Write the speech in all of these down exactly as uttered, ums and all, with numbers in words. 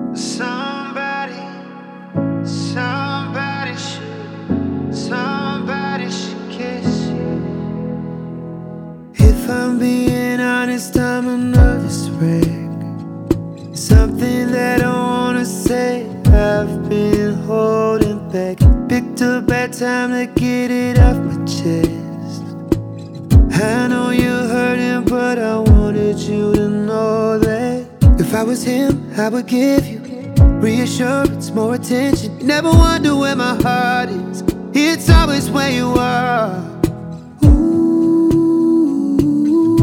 Somebody, somebody should, somebody should kiss you. If I'm being honest, I'm a nervous wreck. Something that I wanna say, I've been holding back. Picked a bad time to get it off my chest. I know you're hurting, but I wanted you to know that if I was him, I would give you reassurance, more attention. Never wonder where my heart is, it's always where you are. Ooh,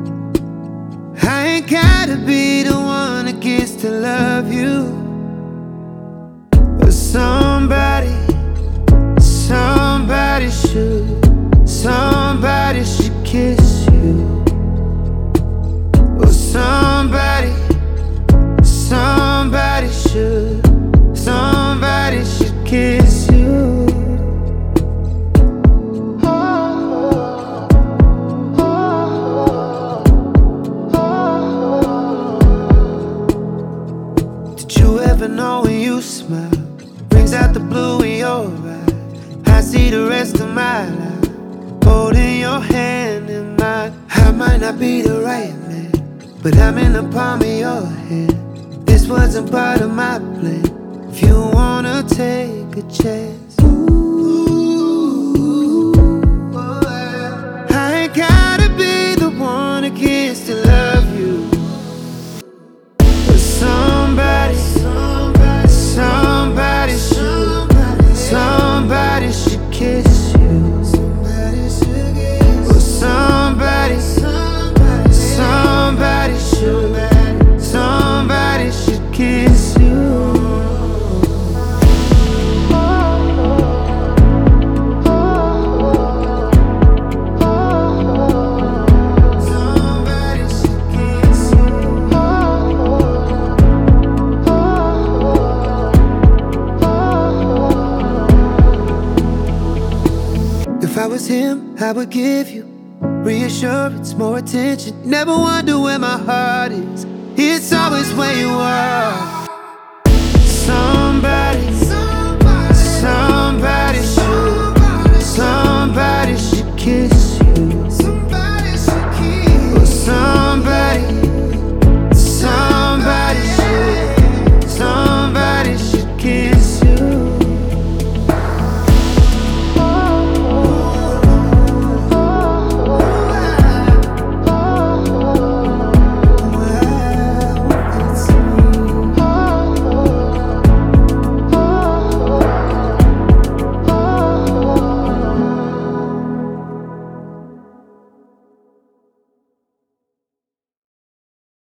I ain't gotta be the one that gets to love you, but somebody, somebody should, somebody should kiss you. Or somebody, somebody should, somebody should kiss you. Oh, oh, oh, oh. Did you ever know when you smile brings out the blue in your eyes? I see the rest of my life holding your hand in mine. I might not be the right man, but I'm in the palm of your hand. This wasn't part of my plan. If you wanna take a chance, ooh, I ain't gotta be the one that gets to love you, but somebody, somebody, somebody should, somebody should kiss you. Or somebody, somebody should, somebody should kiss you. Somebody should kiss you. If I was him, I would give you reassurance, more attention. Never wonder where my heart is, it's always where you are.